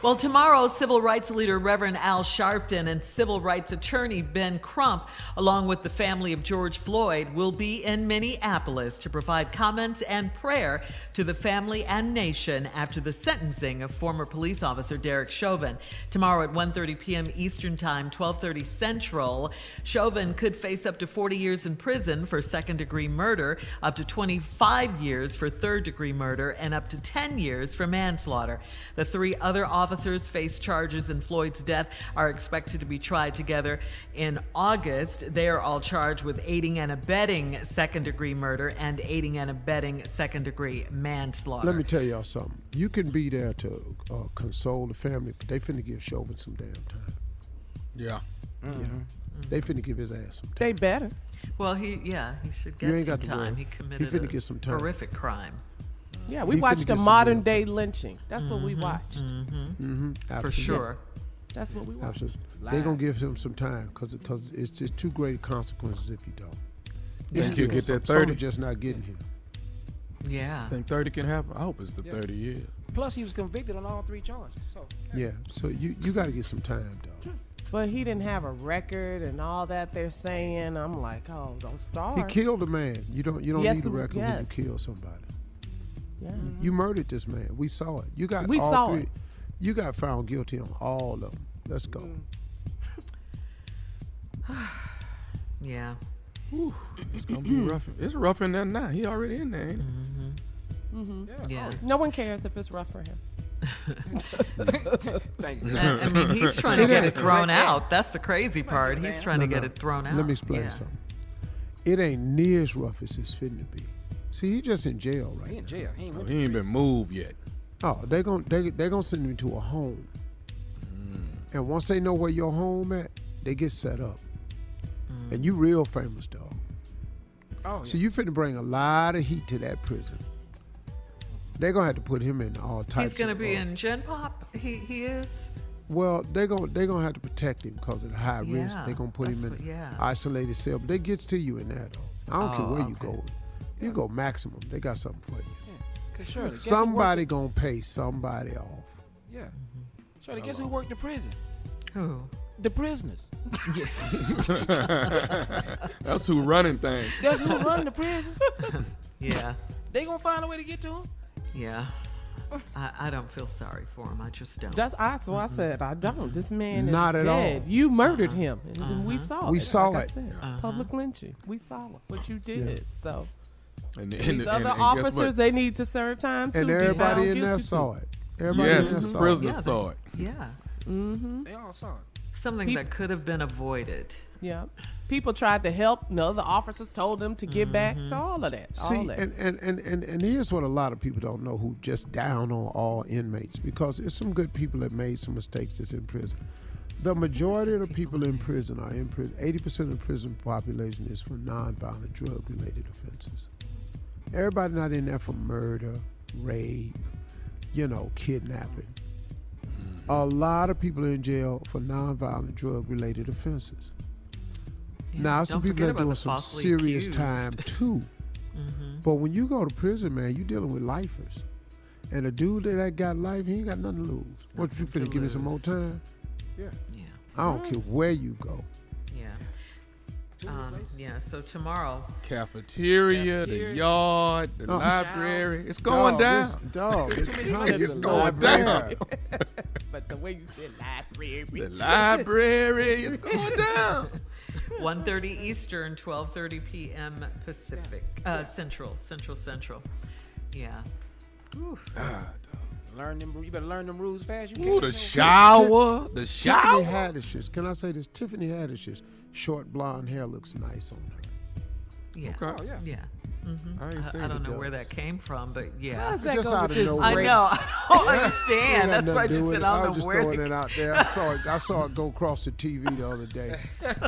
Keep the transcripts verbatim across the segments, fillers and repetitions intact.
Well, tomorrow, civil rights leader Reverend Al Sharpton and civil rights attorney Ben Crump, along with the family of George Floyd, will be in Minneapolis to provide comments and prayer to the family and nation after the sentencing of former police officer Derek Chauvin. Tomorrow at one thirty p.m. Eastern Time, twelve thirty Central, Chauvin could face up to forty years in prison for second-degree murder, up to twenty-five years for third-degree murder, and up to ten years for manslaughter. The three other officers face charges in Floyd's death are expected to be tried together in August. They are all charged with aiding and abetting second-degree murder and aiding and abetting second-degree manslaughter. Let me tell y'all something. You can be there to uh, console the family, but they finna give Chauvin some damn time. Yeah. Mm-hmm. Yeah. Mm-hmm. They finna give his ass some time. They better. Well, he yeah, he should get You ain't some got to time. worry. He committed He finna a get some time. horrific crime. Yeah, we He watched finna a get some modern real day time. lynching. That's what we watched. Mm-hmm. For Absolutely. sure. That's what we watched. Absolutely. They're going to give him some time because because it's just too great consequences if you don't. Think It's he'll just- get that some- some thirty? are just not getting here. Yeah. Think thirty can happen? I hope it's the Yeah. thirty years. Plus, he was convicted on all three charges. So Yeah, so you, you got to get some time, dog. But he didn't have a record and all that they're saying. I'm like, oh, don't start. He killed a man. You don't you don't Yes, need a record when you yes. kill somebody. Yeah. You murdered this man. We saw it. You got We all saw three. it. You got found guilty on all of them. Let's go. Yeah. It's gonna be rough. It's rough in there now. He already in there. Ain't it? Yeah. No one cares if it's rough for him. thank you. And, I mean, he's trying to get it thrown out. That's the crazy part. He's trying to No, get no. it thrown out. Let me explain Yeah. something. It ain't near as rough as it's fitting to be. See, he just in jail right He in now. jail. He ain't, Oh, went he to ain't been moved yet. Oh, they gon' they they gonna send him to a home, and once they know where your home at, they get set up, and you real famous, dog. Oh, So you finna bring a lot of heat to that prison. They're gonna have to put him in all types. He's going to of, be uh, in Gen Pop. He he is. Well, they're gonna they're gonna have to protect him because of the high risk. Yeah, They're gonna put him in that's what- yeah. isolated cell, but they gets to you in there though. I don't care Oh, where you okay. go. You go maximum. They got something for you. Cause Shirley, guess who Somebody worked gonna pay somebody off. the- Yeah. Shirley, guess who worked the prison? Who? The prisoners. That's who running things. That's who run the prison. Yeah. They gonna find a way to get to him. Yeah. I, I don't feel sorry for him. I just don't. That's that's what I said. I don't. This man is Not at dead. all. You murdered him, and, and we saw We it. saw like I it. said, Uh-huh. public lynching. We saw it. What you did. So And, and, these and, other and guess officers, what? they need to serve time too. And be everybody found in there guilty, saw too. it. Everybody Yes, in there the saw prisoners it. Yeah, saw they- it. Yeah. Mm-hmm. They all saw it. Something He- that could have been avoided. Yeah. People tried to help. No, the officers told them to get back to all of that. See, all that. and, and, and, and, and here's what a lot of people don't know who just down on all inmates, because there's some good people that made some mistakes that's in prison. The majority of the people in prison are in prison. eighty percent of the prison population is for nonviolent drug-related offenses. Everybody not in there for murder, rape, you know, kidnapping. A lot of people are in jail for nonviolent drug-related offenses. Yeah, Now, some don't people forget are about doing the some falsely serious accused. time too. But when you go to prison, man, you dealing with lifers. And a dude that, that got life, he ain't got nothing to lose. What, you Nothing finna to give me some more lose. time? Yeah. Yeah. I don't care where you go. Yeah. Too many Um, places. yeah. So tomorrow. Cafeteria, Cafeteria. the yard, the Oh. library. It's going Dog, down. this- Dog, it's many time places. to It's the going library. down. But the way you said library. The library is going down. one thirty Eastern, twelve thirty p.m. Pacific. Uh, Central. Central. Central. Yeah. Oof. Learn them. You better learn them rules fast. You Ooh, can't. the so- shower. The Tiffany shower. Haddish's, can I say this? Tiffany Haddish's short blonde hair looks nice on her. Yeah. Okay. Oh yeah. Yeah. Mm-hmm. I ain't I, seen I don't it know where does. that came from, but yeah. How does that Just go out with of this nowhere. I rape? know. I don't Ain't understand. got That's why I nothing to do just with said it. I I don't was know just where throwing the it out there. I saw it. I saw it go across the T V the other day.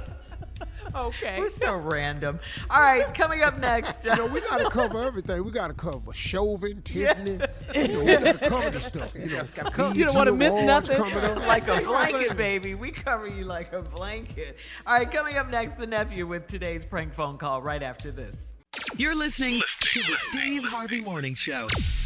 Okay. We're so random. All right, coming up next. You know, we got to cover everything. We got to cover Chauvin, Tiffany. You know, we got to cover the stuff. You know, You don't wanna B E T miss awards nothing? coming up. Like a blanket, baby. We cover you like a blanket. All right, coming up next, the nephew with today's prank phone call right after this. You're listening to the Steve Harvey Morning Show.